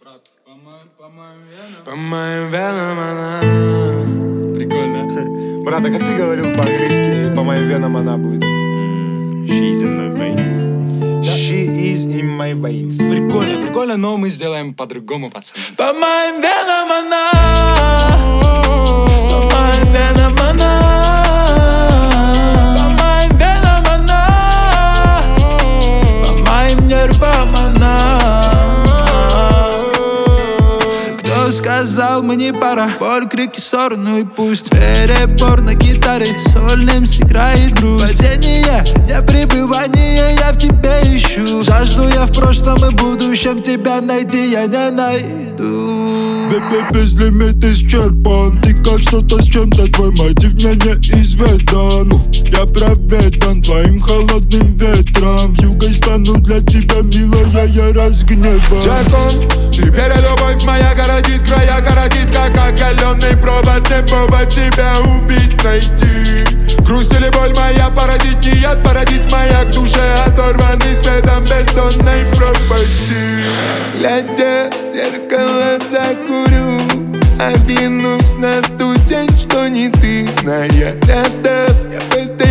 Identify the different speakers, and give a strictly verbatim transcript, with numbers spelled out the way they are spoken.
Speaker 1: Брат, по моим, по моим венам.
Speaker 2: По моим венам она.
Speaker 1: Прикольно.
Speaker 2: Брат, а как ты говорил по-английски? По моим венам она будет.
Speaker 3: She's in my veins.
Speaker 2: She is in my veins.
Speaker 1: Прикольно, прикольно, но мы сделаем по-другому, пацаны.
Speaker 2: По моим венам она. По моим венам она. По моим венам она. По моим нервам она. Кто сказал, мне пора? Боль, крики, ссоры, ну и пусть. Перебор на гитаре, сольным сыграет грусть. Падение, не пребывание, я в тебе ищу. Жажду я в прошлом и будущем, тебя найти я не найду.
Speaker 4: Без лимит исчерпан. Ты как что-то с чем-то, твой мотив мне не изведан. Я пропитан твоим холодным ветром. Югой стану для тебя, милая, я разгневан.
Speaker 2: Джакон,
Speaker 4: теперь любовь моя городит края, городит как оголенный провод. Не повод тебя убить, найти. Грусть или боль моя породит, не яд породит моя к душе. Оторванный светом бездонной пропасти.
Speaker 2: глядя в зеркало закурю, оглянусь на ту тень, что не ты, зная рядом. Я в этой